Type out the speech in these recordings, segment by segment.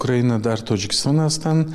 اوکراین در تاجیکستان هستند.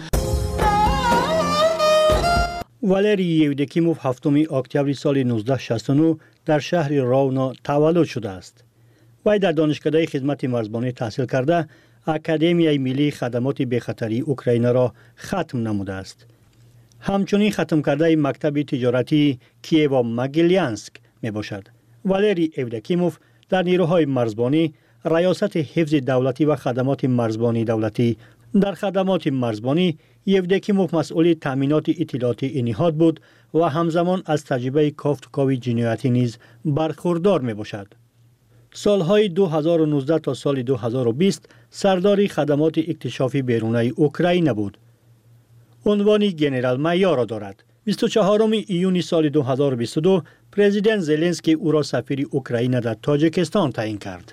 والری یودکیموف 7 اکتبر سال 1969 در شهر راونا تولد شده است. وی در دانشکده خدمت مرزبانی تحصیل کرده اکادمیای ملی خدمات بی‌خطری اوکراین را ختم نموده است. همچنین ختم کرده مکتب تجارتی کییو مگیلیانسک می باشد. والری یودکیموف در نیروهای مرزبانی ریاست حفظ دولتی و خدمات مرزبانی دولتی. در خدمات مرزبانی یودکیموف مسئول تامینات اطلاعاتی نهاد بود و همزمان از تجربه کاوی جنایتی نیز برخوردار می باشد. سالهای 2019 تا سال 2020 سردار خدمات اکتشافی بیرونی اوکراین بود. عنوان گنرال مایور را دارد. 24 ایون سال 2022 پرزیدنت زلنسکی او را سفیر اوکراین در تاجیکستان تعیین کرد.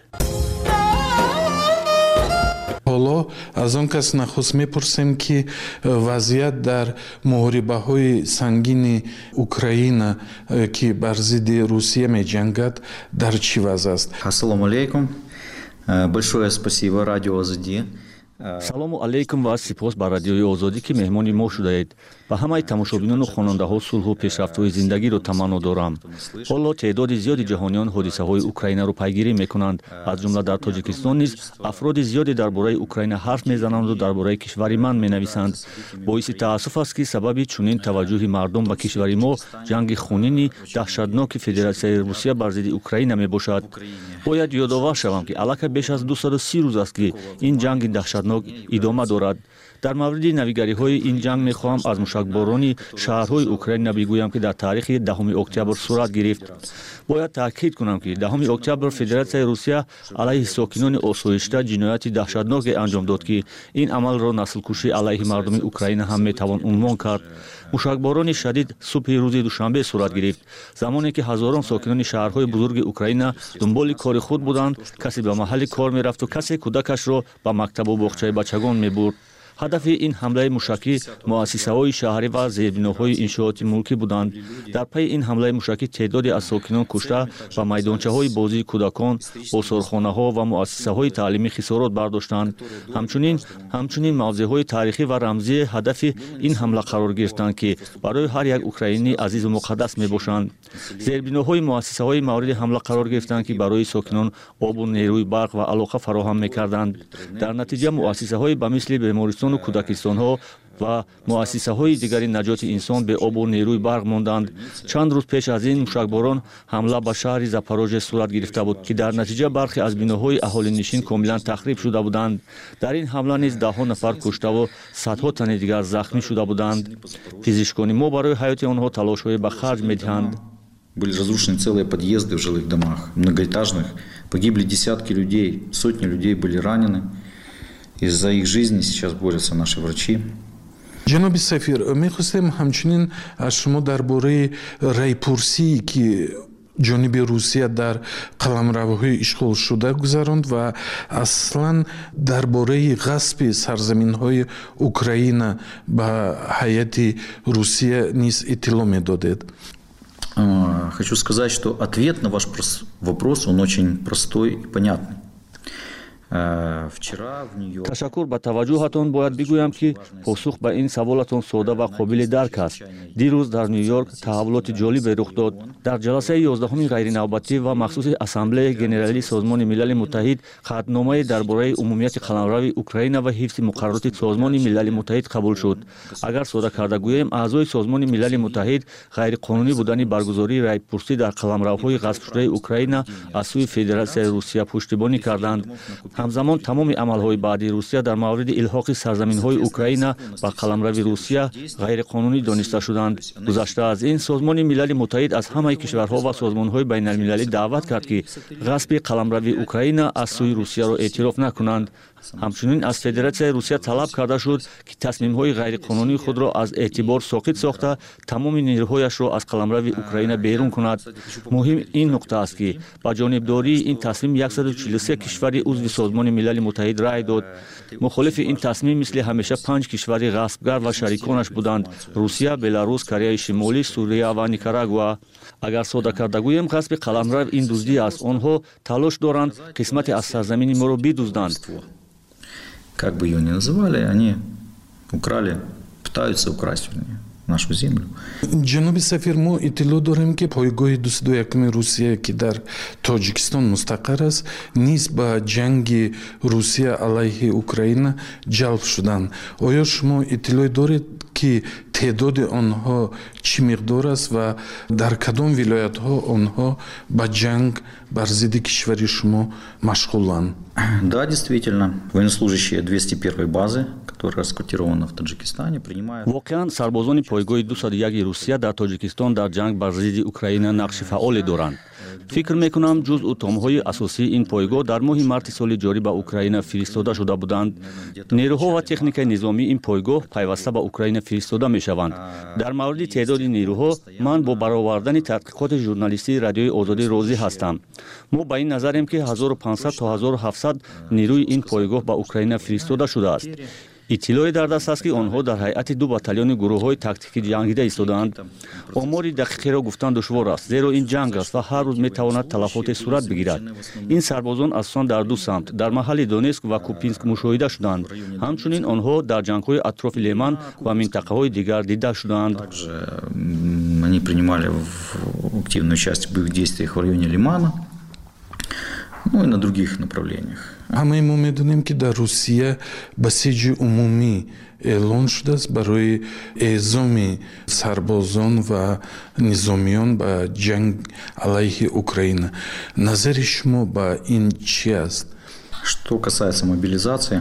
حالا از آن کس نخست میپرسیم که وضعیت در محاربه‌های سنگین اوکراین که بر ضد روسیه می‌جنگد در چی وضع است؟ Ассаламу алейкум. Большое спасибо радио Азади. салому алейкум ва сипос ба радиои озодӣ ки меҳмони мо шудаед. Ба ҳамаи тамошобинону хонандаҳо сулҳу пешрафтҳои зиндагиро таманно дорам. ҳоло теъдоди зиёди ҷаҳониён ҳодисаҳои Украинаро пайгирӣ мекунанд. аз ҷумла дар Тоҷикистон низ афроди зиёде дар бораи Украина ҳарф мезананду дар бораи кишвари ман менависанд. боиси таассуф аст ки сабаби чунин таваҷҷӯҳи мардум ба кишвари мо ҷанги хунини даҳшатноки Федератсияи Русия бар зидди Украина мебошад. бояд ёдовар шавам ки аллакай беш аз 230 рӯз аст ки ин ҷанги даҳшатнок идома дорад. дар мавриди навигариҳои ин ҷанг мехоҳам аз мушакборони шаҳрҳои Украина бигӯям ки дар таърихи 10 октябр сурат гирифт. бояд таъкид кунам ки 10 октябр Федератсияи Русия алайҳи сокинони осоишта ҷинояти даҳшатноке анҷом дод ки ин амалро наслкушӣ алайҳи мардуми Украина ҳам метавон унвон кард. мушакборони шадид субҳи рӯзи душанбе сурат гирифт, замоне ки ҳазорон сокинони шаҳрҳои бузурги Украина дунболи кори худ буданд, касе ба маҳалли кор мерафту касе кӯдакашро ба мактабу боғчаи бачагон мебурд. ҳадафи ин ҳамлаи мушакӣ муассисаҳои шаҳрӣ ва зербиноҳои иншооти мулкӣ буданд. дар пайи ин ҳамлаи мушакӣ теъдоде аз сокинон кушта ва майдончаҳои бозии кӯдакон, осорхонаҳо ва муассисаҳои таълимӣ хисорот бардоштанд. ҳамчунин мавзеъҳои таърихӣ ва рамзии ҳадафи ин ҳамла қарор гирифтанд ки барои ҳар як украинӣ азизу муқаддас мебошанд. зербиноҳои муассисаҳои мавриди ҳамла қарор гирифтанд ки барои сокинон обу нерӯи барқ ва алоқа фароҳам мекарданд. дар натиҷа муассисаҳои ба мисли бемористону кӯдакистонҳо ва муассисаҳои дигари наҷоти инсон бе обу нерӯи барқ монданд. чанд рӯз пеш аз ин мушакборон ҳамла ба шаҳри Запорожье сурат гирифта буд ки дар натиҷа бархе аз биноҳои аҳолинишин комилан тахриб шуда буданд. дар ин ҳамла низ даҳҳо нафар куштаву садҳо тани дигар захмӣ шуда буданд. физишкони мо барои ҳаёти онҳо талошҳое ба харҷ медиҳанд. Были разрушены целые подъезды в жилых домах, многоэтажных. Погибли десятки людей, сотни людей были ранены. И за их жизни сейчас борются наши врачи. ҷаноби сафир, мехостем ҳамчунин аз шумо дар бораи райпурсии ки ҷониби Русия дар қаламравҳои ишғолшуда гузаронд ва аслан дар бораи ғасби сарзаминҳои Украина ба ҳайати Русия низ иттилоъ медодед. Хочу сказать, что ответ на ваш вопрос, он очень простой и понятный. ташаккур ба таваҷҷӯҳатон бояд бигӯям ки посух ба ин саволатон сода ва қобили дарк аст. дирӯз дар Нью-Йорк таҳаввулоти ҷолибе рух дод. дар ҷаласаи 11 ғайринавбатӣ ва махсуси ассамблеяи генералии Созмони Милали Муттаҳид қатъномае дар бораи умумияти қаламрави Украина ва ҳифзи муқаррароти Созмони Милали Муттаҳид қабул шуд. агар сода карда гӯем, аъзои Созмони Милали Муттаҳид ғайриқонунӣ будани баргузории райпурсӣ дар қаламравҳои ғасбшудаи Украина аз сӯи Федератсияи Русия пуштибонӣ карданд. ҳамзамон тамоми амалҳои баъди Русия дар мавриди илҳоқи сарзаминҳои Украина ба қаламрави Русия ғайриқонунӣ дониста шуданд. гузашта аз ин, Созмони Милали Муттаҳид аз ҳамаи кишварҳо ва созмонҳои байналмилалӣ даъват кард ки ғасби қаламрави Украина аз сӯи Русияро эътироф накунанд. ҳамчунин аз Федератсияи Русия талаб карда шуд ки тасмимҳои ғайриқонунии худро аз эътибор соқит сохта тамоми нерӯҳояшро аз қаламрави Украина берун кунад. муҳим ин нуқта аст ки ба ҷонибдории ин тасмим 143 кишвари узви Созмони Милали Муттаҳид рай дод. мухолифи ин тасмим мисли ҳамеша 5 кишвари ғасбгар ва шариконаш буданд: Русия, Беларус, Кореяи Шимолӣ, Сурия ва Никарагуа. агар сода карда гӯем, ғасби қаламрав ин дуздӣ аст. онҳо талош доранд қисмате аз сарзамини моро бидузданд. как бы ее ни называли, они украли, пытаются украсть нашу землю. ҷаноби сафир, мо иттилоъ дорем ки пойгоҳи 22 Русия ки дар Тоҷикистон мустақар аст низ ба ҷанги Русия алайҳи Украина ҷалб шуданд. оё шумо иттилоъ доред ки теъдоди онҳо чӣ миқдор аст ва дар кадом вилоятҳо онҳо ба ҷанг бар зидди кишвари шумо машғуланд? Да, действительно, военнослужащие 201-й базы, которая расквартирована в Таджикистане, принимают... воқеан сарбозони пойгоҳи 201 Русия дар Тоҷикистон дар ҷанг бар зидди Украина нақши фаъоле доранд. фикр мекунам ҷузъу томҳои асосии ин пойгоҳ дар моҳи марти соли ҷорӣ ба Украина фиристода шуда буданд. нерӯҳо ва техникаи низомии ин пойгоҳ пайваста ба Украина фиристода мешаванд. дар мавриди теъдоди нерӯҳо ман бо баровардани тадқиқоти журналистии радиои озодӣ розӣ ҳастам. мо ба ин назарем ки 1500 то 1700 нерӯи ин пойгоҳ ба Украина фиристода шудааст. иттилоъе дар даст аст ки онҳо дар ҳайати 2 батальони гурӯҳҳои тактикӣ ҷангида истодаанд. омори дақиқеро гуфтан душвор аст, зеро ин ҷанг аст ва ҳар рӯз метавонад талафоте сурат бигирад. ин сарбозон асосан дар ду самт дар маҳалли Донецк ва Купинск мушоҳида шуданд. ҳамчунин онҳо дар ҷангҳои атрофи Леман ва минтақаҳои дигар дида шуданд. Они принимали активное участие в боевых действиях в районе Лимана, ну и на других направлениях. ҳамаи мо медонем ки дар Русия басиҷи умумӣ эълон шудааст барои эъзоми сарбозон ва низомиён ба ҷанг алайҳи Украина. назари шумо ба ин чӣ аст? Что касается мобилизации,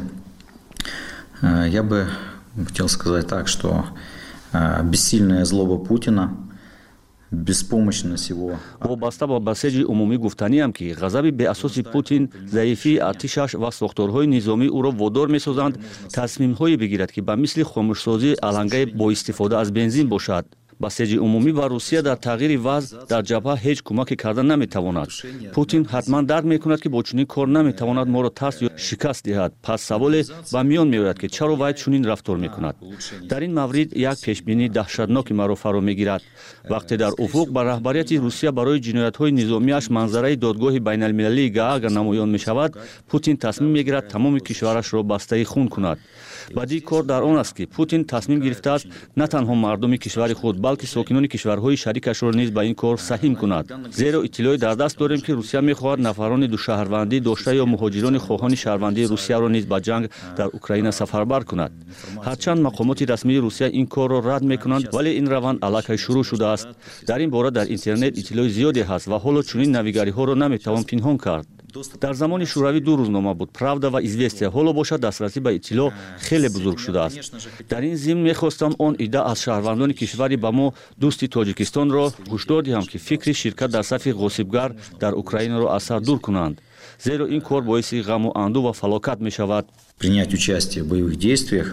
я бы хотел сказать так, что бессильная злоба Путина, беспомощность его... вобаста ба басеҷи умумӣ гуфтаниам ки ғазаби беасоси Путин, заифии артишаш ва сохторҳои низомӣ ӯро водор месозанд тасмимҳое бигирад ки ба мисли хомӯшсозии алангаи боистифода аз бензин бошад. басеҷи умумӣ ба Русия дар тағйири вазъ дар ҷабҳа ҳеҷ кӯмаке карда наметавонад. Путин ҳатман дарк мекунад ки бо чунин кор наметавонад моро тарс ё шикаст диҳад. пас саволе ба миён меояд ки чаро вай чунин рафтор мекунад. дар ин маврид як пешбинии даҳшатноки маро фаро мегирад. вақте дар уфуқ ба раҳбарияти Русия барои ҷиноятҳои низомиаш манзараи додгоҳи байналмилалии Гаага намоён мешавад, Путин тасмим мегирад тамоми кишварашро бастаи хун кунад. бадии кор дар он аст ки Путин тасмим гирифтааст на танҳо мардуми кишвари худ, балки сокинони кишварҳои шарикашро низ ба ин кор саҳим кунад. зеро иттилоъе дар даст дорем ки Русия мехоҳад нафарони душаҳрвандӣ дошта ё муҳоҷирони хоҳони шаҳрвандии Русияро низ ба ҷанг дар Украина сафарбар кунад. ҳарчанд мақомоти расмии Русия ин корро рад мекунанд, вале ин раванд аллакай шурӯъ шудааст. дар ин бора дар интернет иттилои зиёде ҳаст ва ҳоло чунин навигариҳоро наметавон пинҳон кард. дар замони шӯравӣ ду рӯзнома буд, Правда ва Известия. ҳоло бошад дастрасӣ ба иттилоъ хеле бузург шудааст. дар ин зимн мехостам он ида аз шаҳрвандони кишвари ба мо дӯсти Тоҷикистонро ҳушдор диҳам ки фикри ширкат дар сафи ғосибгар дар Украинаро аз сар дур кунанд. зеро ин кор боиси ғаму анду ва фалокат мешавад. Принять участие в боевых действиях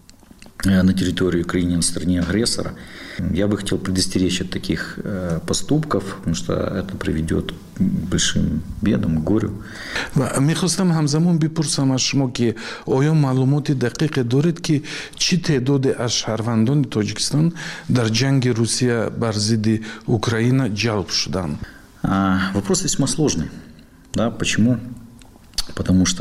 на территории Украины, на стороне агрессора, я бы хотел предостеречь от таких поступков, потому что это приведет к большим бедам, к горю. мехостам ҳамзамон бипурсам аз шумо ки оё маълумоти дақиқе доред ки чӣ теъдоде аз шаҳрвандони Тоҷикистон дар ҷанги Русия бар зидди Украина ҷалб шуданд? Вопрос весьма сложный. Да, почему? Потому что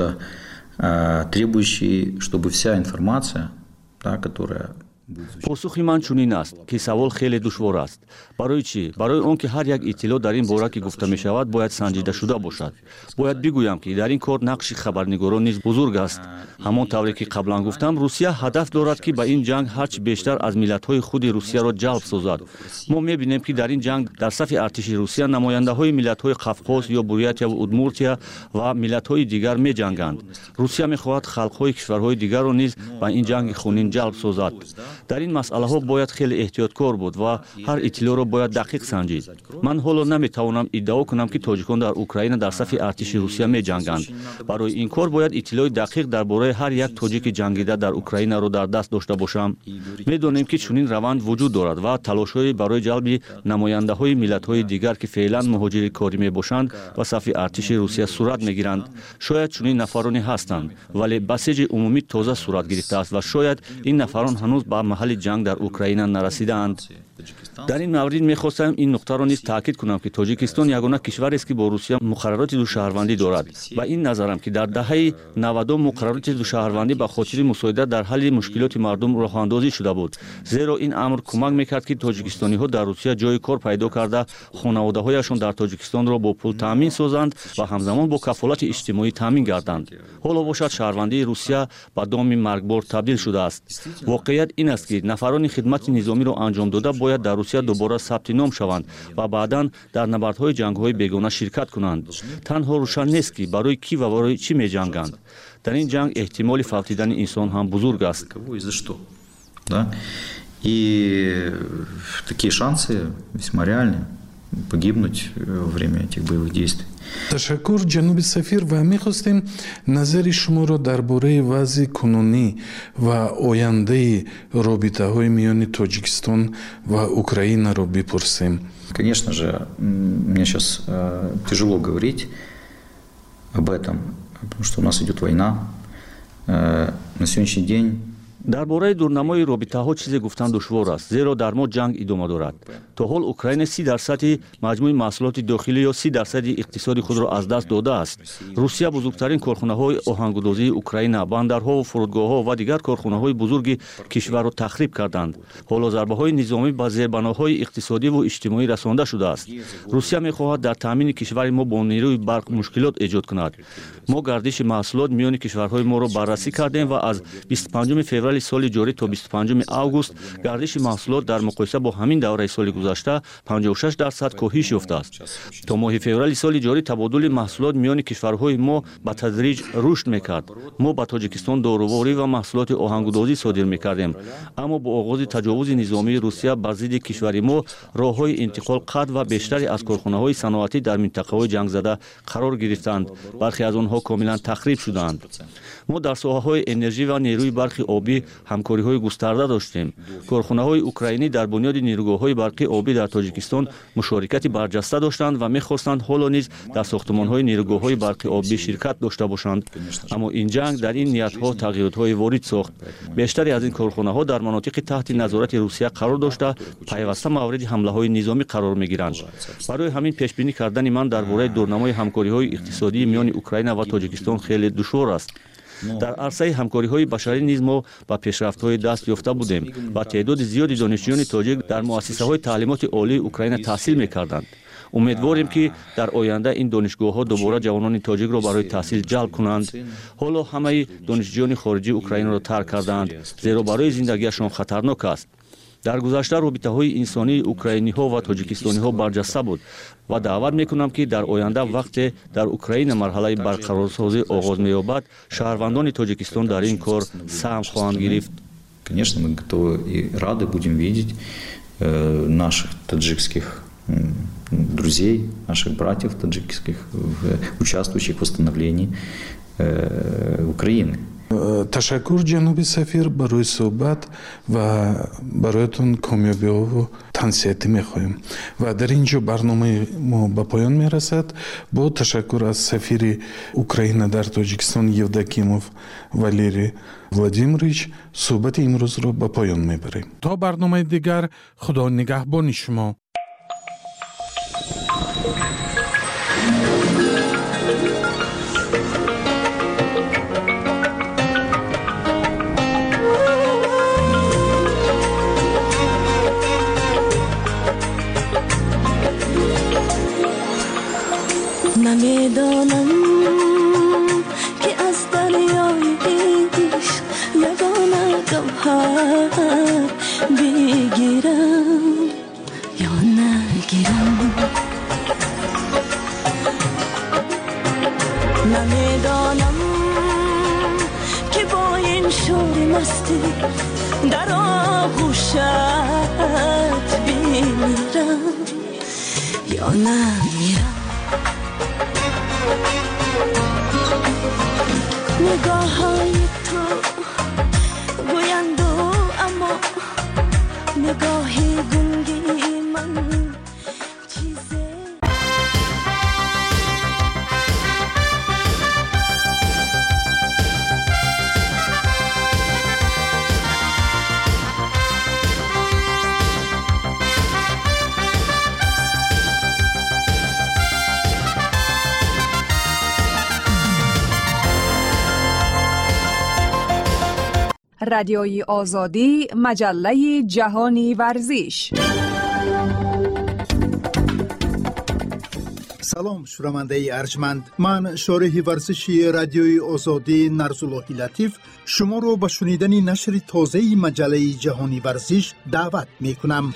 требующий, чтобы вся информация, да, которая... посухи ман чунин аст ки савол хеле душвор аст. барои чӣ? барои он ки ҳар як иттилоъ дар ин бора ки гуфта мешавад бояд санҷида шуда бошад. бояд бигӯям ки дар ин кор нақши хабарнигорон низ бузург аст. ҳамон тавре ки қаблан гуфтам, Русия ҳадаф дорад ки ба ин ҷанг ҳарчи бештар аз миллатҳои худи Русияро ҷалб созад. мо мебинем ки дар ин ҷанг дар сафи артиши Русия намояндаҳои миллатҳои Қавқоз ё Бурятия ва Удмуртия ва миллатҳои дигар меҷанганд. Русия мехоҳад халқҳои кишварҳои дигарро низ ба ин ҷанги хунин ҷалб созад. дар ин масъалаҳо бояд хеле эҳтиёткор буд ва ҳар иттилоъро бояд дақиқ санҷид. ман ҳоло наметавонам иддао кунам ки тоҷикон дар Украина дар сафи артиши Русия меҷанганд. барои ин кор бояд иттилоъи дақиқ дар бораи ҳар як тоҷики ҷангида дар Украинаро дар даст дошта бошам. медонем ки чунин раванд вуҷуд дорад ва талошҳои барои ҷалби намояндаҳои миллатҳои дигар ки феълан муҳоҷири корӣ мебошанд ба сафи артиши Русия сурат мегиранд. шояд чунин нафароне ҳастанд, вале басеҷи умумӣ тоза сурат гирифтааст ва шояд ин нафарон ҳанӯз ба маҳалли ҷанг дар Украина нарасидаанд. дар ин маврид мехостам ин нуқтаро низ таъкид кунам ки тоҷикистон ягона кишварест ки бо русия муқаррароти душаҳрвандӣ дорад ва ин назарам ки дарដាҳаи 90 муқаррароти душаҳрвандӣ ба хотири мусоидат дар ҳалли мушкилоти мардум роҳандозӣ шуда буд, зеро ин амр кӯмак мекард ки тоҷикистониҳо дар русия ҷои кор пайдо карда хонаводаҳояшон дар тоҷикистонро бо пул таъмин созанд ва ҳамзамон бо кафолати иҷтимоӣ таъмин гарданд. ҳоло бошад шаҳрвандии русия ба доми маргбор табдил шудааст. воқеият ин аст ки нафарони хидмати низомиро анҷом дода бояд дар русия дубора сабти ном шаванд ва баъдан дар набардҳои ҷангҳои бегона ширкат кунанд. танҳо рӯшан нест ки барои кӣ ва барои чӣ меҷанганд. дар ин ҷанг эҳтимоли фавтидани инсон ҳам бузург аст. И такие шансы весьма реальны погибнуть во время этих боевых действий. ташаккур ҷаноби сафир ва мехостем назари шуморо дар бораи вазъи кунунӣ ва ояндаи робитаҳои миёни Тоҷикистон ва Украинаро бипурсем. Конечно же, мне сейчас тяжело говорить об этом, потому что у нас идет война. На сегодняшний день дар бораи дурнамои робитаҳо чизе гуфтан душвор аст, зеро дар мо ҷанг идома дорад. то ҳол Украина 30% маҷмӯи маҳсулоти дохилӣ ё 30% иқтисоди худро аз даст додааст. русия бузургтарин корхонаҳои оҳангудозии Украина, бандарҳо, фурудгоҳҳо ва дигар корхонаҳои бузурги кишварро тахриб карданд. ҳоло зарбаҳои низомӣ ба зербаноҳои иқтисодиву иҷтимоӣ расонда шудааст. русия мехоҳад дар таъмини кишвари мо бо нерӯи барқ мушкилот эҷод кунад. мо гардиши маҳсулот миёни кишварҳои моро баррасӣ кардем ва аз 25 феврали соли ҷорӣ то 25 август гардиши маҳсулот дар муқоиса бо ҳамин давраи соли гузашта 56% коҳиш ёфтааст. то моҳи феврали соли ҷорӣ табодули маҳсулот миёни кишварҳои мо ба тадриҷ рушд мекард. мо ба Тоҷикистон доруворӣ ва маҳсулоти оҳангудозӣ содир мекардем, аммо бо оғози таҷовузи низомии Русия бар зидди кишвари мо роҳҳои интиқол қатъ ва бештаре аз корхонаҳои саноатӣ дар минтақаҳои ҷангзада қарор гирифтанд. бархе аз онҳо комилан тахриб шуданд. мо дар соҳаҳои энержӣ ва нерӯи барқи обӣ ҳамкориҳои густарда доштем. корхонаҳои украинӣ дар бунёди нерӯгоҳҳои барқи обӣ дар Тоҷикистон мушорикати барҷаста доштанд ва мехостанд ҳоло низ дар сохтмонҳои нерӯгоҳҳои барқи обӣ ширкат дошта бошанд. аммо ин ҷанг дар ин ниятҳо тағйиротҳои ворид сохт. бештаре аз ин корхонаҳо дар манотиқи таҳти назорати Русия қарор дошта пайваста мавриди ҳамлаҳои низомӣ қарор мегиранд. барои ҳамин пешбинӣ кардани ман дар бораи дурнамои ҳамкориҳои иқтисодии миёни Украина ва Тоҷикистон хеле душвор аст. дар арсаи ҳамкориҳои башарӣ низ мо ба пешрафтҳои даст ёфта будем ва теъдоди зиёди донишҷӯёни тоҷик дар муассисаҳои таълимоти олии Украина таҳсил мекарданд. умедворем ки дар оянда ин донишгоҳҳо дубора ҷавонони тоҷикро барои таҳсил ҷалб кунанд. ҳоло ҳамаи донишҷӯёни хориҷии Украинаро тарк карданд, зеро барои зиндагиашон хатарнок аст. дар гузашта робитаҳои инсонии украиниҳо ва тоҷикистониҳо барҷаста буд ва даъват мекунам ки дар оянда вақте дар Украина марҳалаи барқарорсозӣ оғоз меёбад, шаҳрвандони Тоҷикистон дар ин кор саҳм хоҳанд гирифт. Конечно, мы готовы и рады будем видеть наших таджикских друзей, наших братьев таджикских, участвующих в восстановлении Украины. ташаккур ҷаноби сафир барои суҳбат ва бароятон комёбиҳову тансиҳатӣ мехоҳем. ва дар ин ҷо барномаи мо ба поён мерасад. бо ташаккур аз сафири Украина дар Тоҷикистон Евдокимов Валерий Владимирович суҳбати имрӯзро ба поён мебарем. то барномаи дигар, худо нигаҳбони шумо. نمیدانم که از دریای عشق یگانه گوهر بگیرم یا نگیرم. نمیدانم که با این شور مستی در آغوشت بمیرم یا نمیرم. نگاه های تو گویند اما نگاه گنگی من چیزه. رادیوی آزادی مجله جهانی ورزش. سلام شنونده ارجمند، من شارح ورزشی رادیوی آزادی نرزاللهی لطیف شما رو به شنیدن نشر تازه مجله جهانی ورزش دعوت می کنم.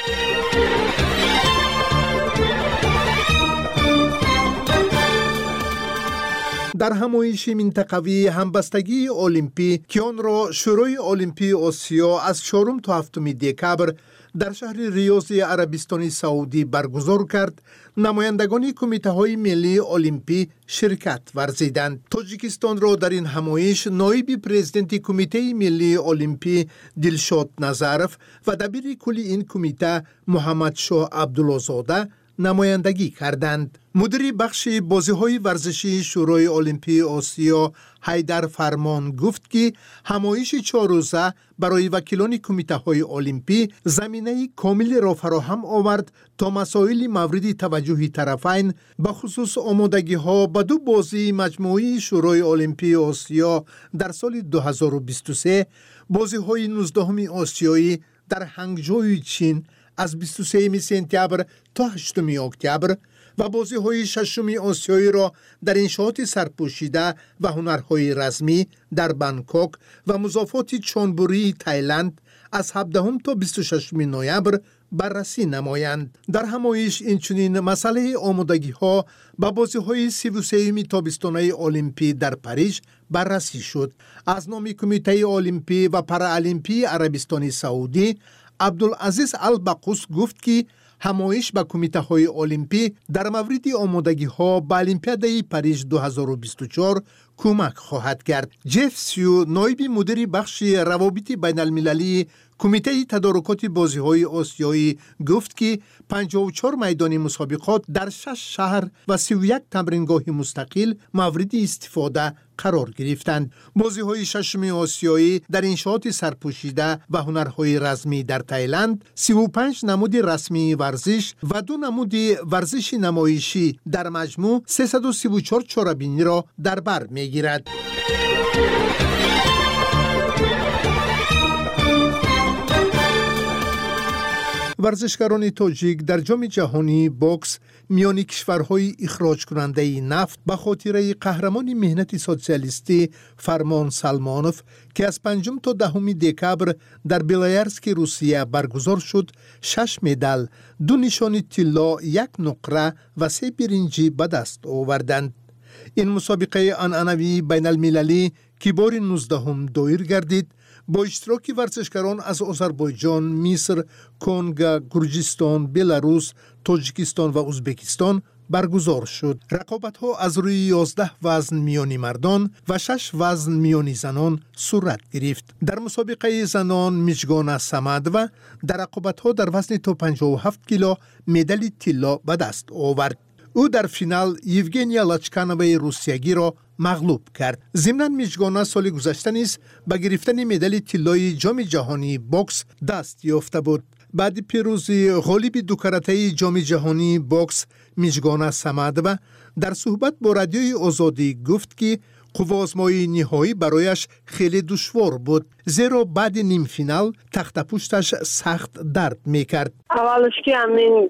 در همایش منطقوی همبستگی المپی که آن را شورای المپی آسیا از 4 تا 7 دکبر در شهر ریاض عربستان سعودی برگزار کرد، نمایندگان کمیته های ملی المپی شرکت ورزیدند. تاجیکستان را در این همایش نایب پرزیدنت کمیته ملی المپی دلشاد نظرف و دبیر کل این کمیته محمد شاه عبدالله‌زاده نمایندگی کردند. مدیر بخش بازی‌های ورزشی شورای المپی آسیا حیدر فرمان گفت که همایش 4 روزه برای وکیلان کمیته‌های المپی زمینه کامل را فراهم آورد تا مسائل مورد توجه طرفین به خصوص آمادگی‌ها به 2 بازی مجموعی شورای المپی آسیا در سال 2023، بازی‌های 19 آسیایی در هنگجوی چین از 23 سپتامبر تا 8 اکتبر و بازی‌های 6 آسیایی را در انشاءات سرپوشیده و هنرهای رزمی در بانکوک و مضافات چونبوری تایلند از 17 تا 26 نوامبر بررسی نمایند. در همایش اینچنین مسئله آمادگی‌ها به بازی‌های 33 تابستانه المپی در پاریس بررسی شد. از نام کمیته المپی و پارالمپی عربستان سعودی عبدالعزیز البقوس گفت که همایش به کمیته های المپی در مورد آمادگی ها به المپیادای پاریس 2024 کمک خواهد کرد. جف سیو نایب مدیر بخش روابط بین المللی کمیته تدارکات بازی های آسیایی گفت که 54 میدان مسابقات در 6 شهر و 31 تمرینگاه مستقل مورد استفاده قرار گرفتند. بازی های 6 آسیایی در انشاءات سرپوشیده و هنرهای رزمی در تایلند، 35 نمود رسمی ورزش و 2 نمود ورزش نمایشی در مجموع 334 چاره‌بینی را در بر میگیرد. ورزشکاران تاجیک در جام جهانی بوکس میان کشورهای اخراج کننده نفت به خاطر قهرمان مهنت سوسیالیستی فرمان سلمانوف که از 5 تا 10 دکبر در بلایرسک روسیه برگزار شد 6 مدال، 2 نشان طلا، 1 نقره و 3 برنجی به دست آوردند. این مسابقه عنعنوی بین المللی که بار 19 دایر گردید با اشتراک ورزشکاران از آذربایجان، مصر، کنگو، گرجستان، بلاروس، تاجیکستان و ازبکستان برگزار شد. رقابت‌ها از روی 11 وزن میانی مردان و 6 وزن میانی زنان صورت گرفت. در مسابقه زنان میجگانا سمدوه در رقابت‌ها در وزن تا 57 کیلو مدال طلا به دست آورد. او در فینال یوگنیا لاچکانوای روسیایی را مغلوب کرد. ضمناً میجگانا سال گذشته نیز به گرفتن مدال طلای جام جهانی بوکس دست یافته بود. بعد پیروزی غالب 2 کرته جام جهانی بوکس میجگانا سمدوه در صحبت با رادیوی آزادی گفت که قوازمای نهایی برایش خیلی دشوار بود، زیرا بعد نیم فینال تخت پشتش سخت درد میکرد. اولش که همین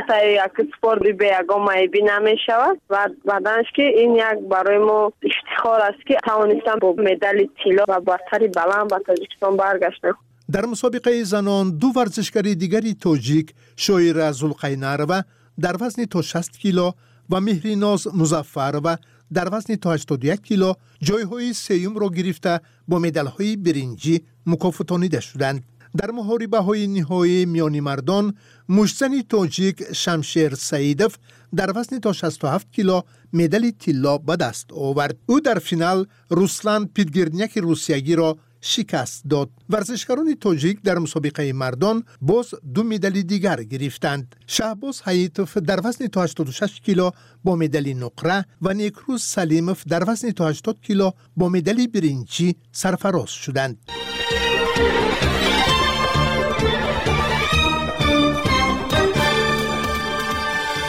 سپورت به یکم مایبی نمیشود و بعدش که این یک برای ما افتخار است که توانستم با مدال طلا و برتری بلند به تاجیکستان برگشتم. در مسابقه زنان 2 ورزشکار دیگری تاجیک شایره زلقینروا در وزن تا 60 کیلو و مهریناز مظفروا در وزن تا 81 کیلو جایهای سیوم را گرفته با مدال‌های برنجی مکافاتانیده شدند. در محاربه‌های نهایی میان مردان مشتزن تاجیک شمشیر سعیدوف در وزن تا 67 کیلو مدال طلا به دست آورد. او در فینال روسلان پیدگرنیک روسیایی را شکست داد. ورزشکاران تاجیک در مسابقه مردان باز 2 مدال دیگر گرفتند. شهباز حییتوف در وزن تا 86 کیلو با مدال نقره و نیکروز سلیموف در وزن تا 80 کیلو با مدال برنجی سرفراز شدند.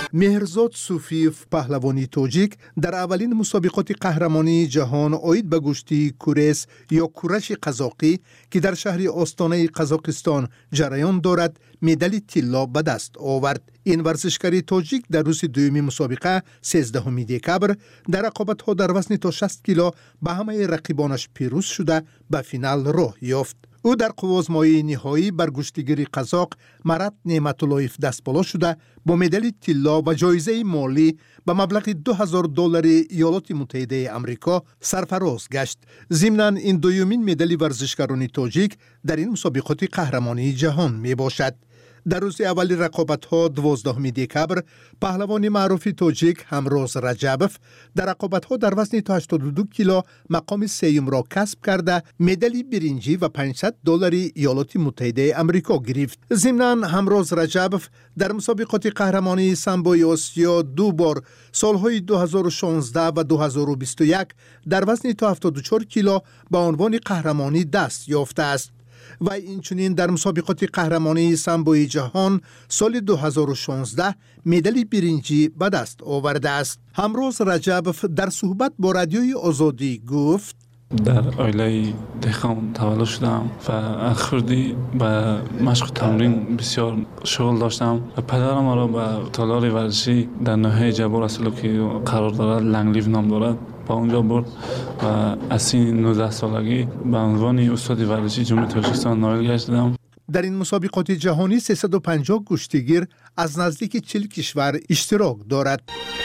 مهرزاد صوفیف پهلوانی تاجیک در اولین مسابقات قهرمانی جهان اوید به گشتی کورس یا کورش قزاقی که در شهر آستانه قزاقستان جریان دارد مدال طلا به دست آورد. این ورزشکار تاجیک در روز دومی مسابقه 13 دکبر در رقابت‌ها در وزن تا 60 کیلو به همه رقیبانش پیروز شده به فینال راه یافت. او در قوازمایی نهایی بر گشتیگیر قزاق مرد نعمت‌اللهیف دست بالا شده با مدال طلا و جایزه مالی به مبلغ $2000 ایالات متحده آمریکا سرفراز گشت. ضمناً این دومین مدال ورزشکاران تاجیک در این مسابقات قهرمانی جهان می باشد. در روز اول رقابت‌ها 12 دکبر پهلوان معروف تاجیک همروز رجبف در رقابت‌ها در وزن تا 82 کیلو مقام سوم را کسب کرده مدال برنجی و $500 ایالات متحده آمریکا گرفت. ضمناً همروز رجبف در مسابقات قهرمانی سامبوی آسیا 2 بار سالهای 2016 و 2021 در وزن تا 74 کیلو به عنوان قهرمانی دست یافته است. و اینچنین در مسابقات قهرمانی سامبوی جهان سال 2016 مدال برنجی به دست آورده است. همروز رجبف در صحبت با رادیوی آزادی گفت: در عائله دهقان تولد شدم و از خردی به مشق تمرین بسیار شغل داشتم و پدرم را به تالار ورزشی در ناحیه جبار اصلو که قرار دارد لنگلیو نام دارد با اونجا برد و از سن 19 سالگی به عنوان استاد ورزشی جمهوری تاجیکستان نایل گشتم. در این مسابقات جهانی 350 کشتیگیر از نزدیک 40 کشور اشتراک دارد.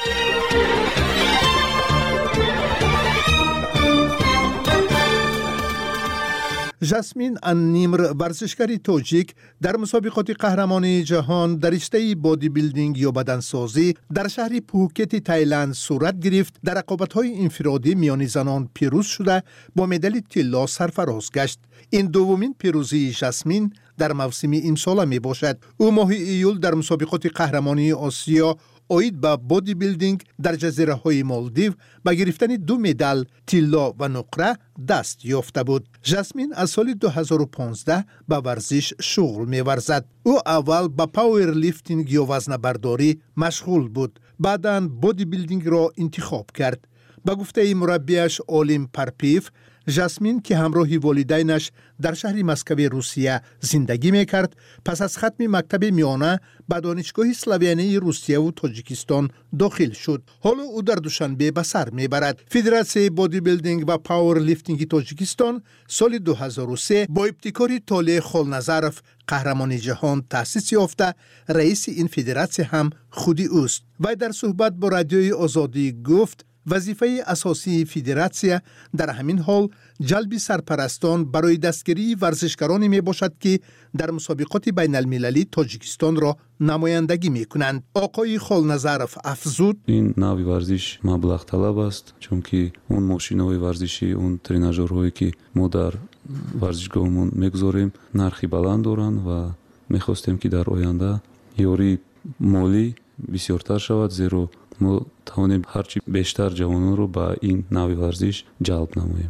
جاسمین انیمر ورزشکار تاجیک در مسابقات قهرمانی جهان در رشته بادی بیلدینگ یا بدنسازی در شهر پوکت تایلند صورت گرفت. در رقابت‌های انفرادی میان زنان پیروز شده با مدال طلا سرفراز گشت. این دومین پیروزی جاسمین در موسم امسال می باشد. او ماه ایول در مسابقات قهرمانی آسیا اوید به بادی بیلدینگ در جزیره های مالدیو با گرفتن 2 مدال طلا و نقره دست یافته بود. جاسمین از سال 2015 به ورزش شغل می ورزد. او اول با پاور لیفتینگ یا وزن برداری مشغول بود. بعداً بادی بیلدینگ را انتخاب کرد. با گفته مربیش اولیم پارپیف، جاسمین که همراه والدینش در شهر مسکو روسیه زندگی میکرد پس از ختم مکتب میانه به دانشگاه اسلاویانه روسیه و تاجیکستان داخل شد. حالا او در دوشنبه به سر میبرد. فدراسیون بادی بیلدینگ و پاور لیفتینگ تاجیکستان سال 2003 با ابتکار طالع خالنظرف قهرمان جهان تأسیس یافته. رئیس این فدراسیون هم خودی اوست. و در صحبت با رادیوی آزادی گفت: وظیفه اساسی فدراسیون در همین حال جلب سرپرستان برای دستگیری ورزشکارانی می باشد که در مسابقات بین المللی تاجیکستان را نمایندگی می کنند. آقای خالنظرف افزود: این نوع ورزش مبلغ طلب است، چون که اون ماشین‌های ورزشی، اون تریناژورهایی که ما در ورزشگاهمون میگذاریم نرخی بلند دارند و میخواستیم که در آینده یاری مالی بسیارتر شود، زیرا ما توانیم هرچی بیشتر جوانان رو به این نوع ورزش جلب نماییم.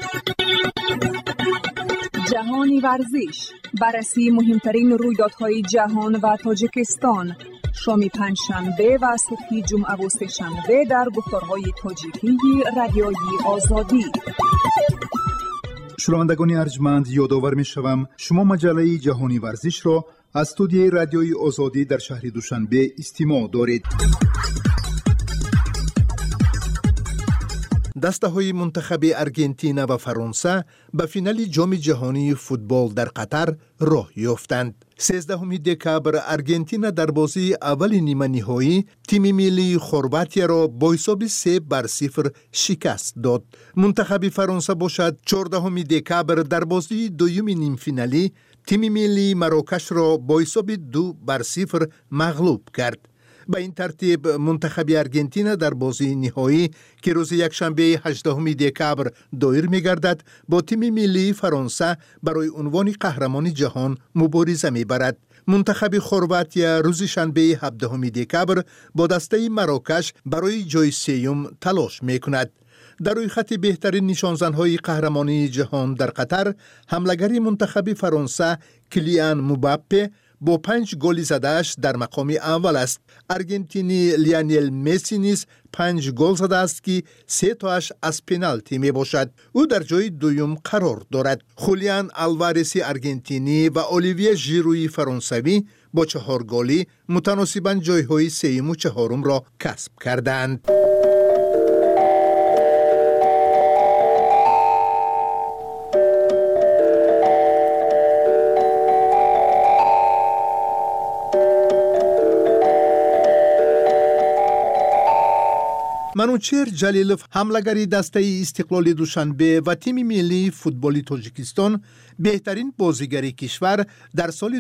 جهانی ورزش، بررسی مهمترین رویدادهای جهان و تاجیکستان، شام پنجشنبه و صبح جمعه و سه‌شنبه در گفتارهای تاجیکی رادیوی آزادی. شنوندگان ارجمند، یادآور می‌شوم شما مجله جهانی ورزش را از استودیوی رادیوی آزادی در شهر دوشنبه استماع دارید. دسته‌های منتخب آرژانتین و فرانسه به فینال جام جهانی فوتبال در قطر راه یافتند. 13 دکبر آرژانتین در بازی اول نیمه نهایی تیم ملی خرواتی را با حساب 3-0 شکست داد. منتخب فرانسه باشد 14 دکبر در بازی دوم نیم فینالی تیم ملی مراکش را با حساب 2-0 مغلوب کرد. به این ترتیب منتخب آرژانتین در بازی نهایی که روز یکشنبه 18 دکبر دایر می‌گردد با تیم ملی فرانسه برای عنوان قهرمان جهان مبارزه می‌برد. منتخب خرواتیا روز شنبه 17 دکبر با دسته مراکش برای جای سوم تلاش می‌کند. در روی خط بهترین نشانزن‌های قهرمانی جهان در قطر حمله‌گر منتخب فرانسه کلیان مباپه با 5 گل زدهش در مقام اول است. ارژنتینی لیونل مسی نیز 5 گل زده است که 3 تاش از پنالتی می باشد. او در جای دوم قرار دارد. خولیان آلوارسی ارژنتینی و اولیویه ژیروی فرانسوی با 4 گلی متناسباً جایهای 3 و 4 را کسب کردند. منوچهر جلیلوف حمله‌گری دسته استقلال دوشنبه و تیم ملی فوتبال تاجیکستان بهترین بازیگر کشور در سال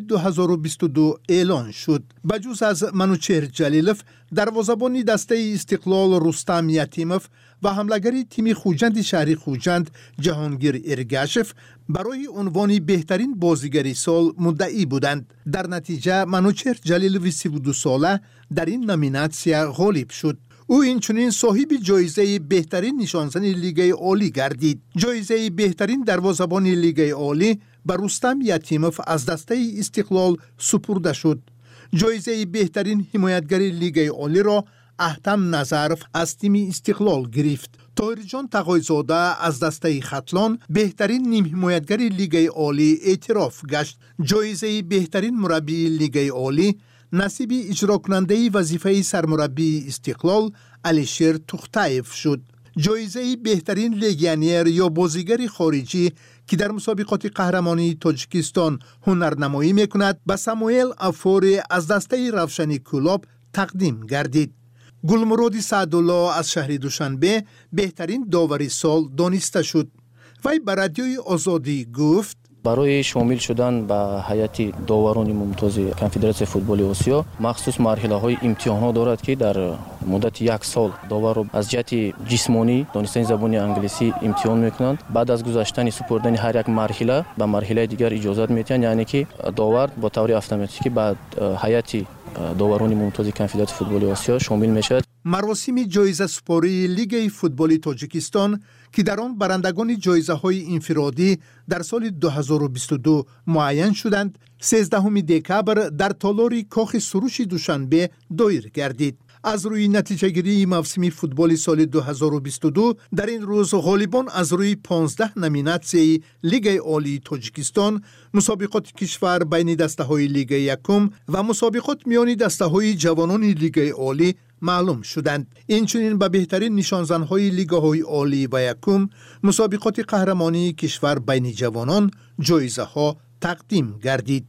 2022 اعلان شد. بجز از منوچهر جلیلوف، دروازه‌بان دسته استقلال رستم یتیموف و حمله‌گر تیم خوجند شهری خوجند جهانگیر ارگاشف برای عنوان بهترین بازیگر سال مدعی بودند. در نتیجه منوچهر جلیلوف 32 ساله در این نامیناسیون غالب شد. او اینچنین صاحب جایزه بهترین نشانزن لیگ عالی گردید. جایزه بهترین دروازه‌بان لیگ عالی به رستم یتیموف از دسته استقلال سپرده شد. جایزه بهترین حمایتگر لیگ عالی را احتم نظرف از تیم استقلال گرفت. طاهرجان تقایزاده از دسته ختلان بهترین نیم حمایتگر لیگ عالی اعتراف گشت. جایزه بهترین مربی لیگ عالی نصیب اجرا کننده وظیفه سرمربی استقلال علیشیر توختایف شد. جایزه بهترین لگیونر یا بازیگر خارجی که در مسابقات قهرمانی تاجیکستان هنرنمایی میکند به ساموئل افوری از دسته روشنی کلاب تقدیم گردید. گلمراد سعدالله از شهر دوشنبه بهترین داور سال دانسته شد. وی به رادیوی آزادی گفت: برای شامل شدن به هیئت داوران ممتاز کنفدراسیون فوتبال آسیا مخصوص مرحله‌های امتحانات دارد که در مدت 1 سال داور را از جهت جسمانی دانستن زبان انگلیسی امتحان میکنند. بعد از گذشتن سپردن هر یک مرحله به مرحله دیگر اجازه میتن، یعنی که داور با طور اتوماتیکی بعد هیئت داوران ممتاز کنفدراسیون فوتبال آسیا شامل میشود. مراسم جایزه سپاری لیگ فوتبال تاجیکستان که در آن برندگان جایزه‌های انفرادی در سال 2022 معین شدند 13 دکبر در تالار کاخ سروش دوشنبه دایر گردید. از روی نتیجه گیری موسم فوتبال سال 2022 در این روز غالبان از روی 15 نامیناسیون لیگ عالی تاجیکستان، مسابقات کشور بین دسته‌های لیگ یکم و مسابقات میان دسته‌های جوانان لیگ عالی معلوم شدند. اینچنین به بهترین نشانزن‌های لیگ‌های عالی و یکم، مسابقات قهرمانی کشور بین جوانان جایزه‌ها تقدیم گردید.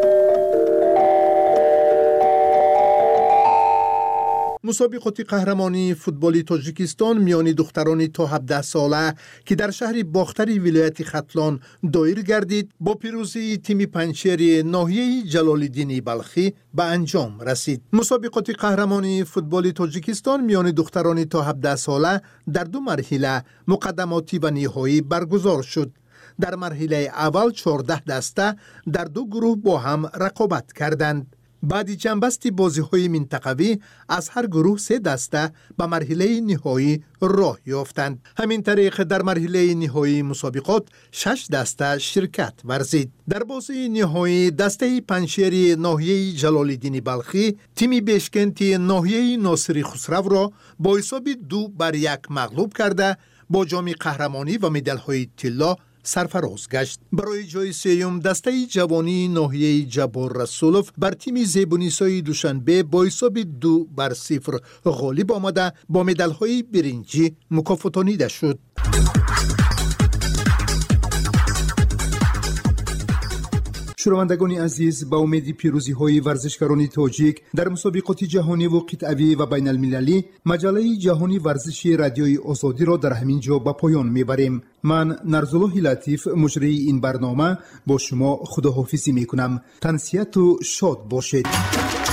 مسابقات قهرمانی فوتبال تاجیکستان میان دختران تا 17 ساله که در شهر باختری ولایت ختلان دایر گردید با پیروزی تیم پنچیر ناحیه جلال‌الدین بلخی به انجام رسید. مسابقات قهرمانی فوتبال تاجیکستان میان دختران تا 17 ساله در 2 مرحله مقدماتی و نهایی برگزار شد. در مرحله اول 14 دسته در 2 گروه با هم رقابت کردند. بعد جنبست بازی‌های منطقوی از هر گروه 3 دسته به مرحله نهایی راه یافتند. همین طریق در مرحله نهایی مسابقات 6 دسته شرکت ورزید. در بازی نهایی دسته پنشیر ناحیه جلال‌الدین بلخی تیم بشکنت ناحیه ناصری خسرو را با حساب 2-1 مغلوب کرده با جام قهرمانی و مدال‌های طلا سرفراز گشت. برای جای سوم دسته جوانی ناحیه جبار رسولوف بر تیم زیبونیسای دوشنبه با حساب 2-0 غالب آمده با مدال‌های برنجی مکافاتانیده شد. شنوندگان عزیز، با امید پیروزی‌های ورزشکاران تاجیک در مسابقات جهانی و قطعی و بین المللی، مجله جهانی ورزشی رادیوی آزادی را در همین جا به پایان میبریم. من نرزالله لطیف مجری این برنامه با شما خداحافظی میکنم. تنسیت و شاد باشید.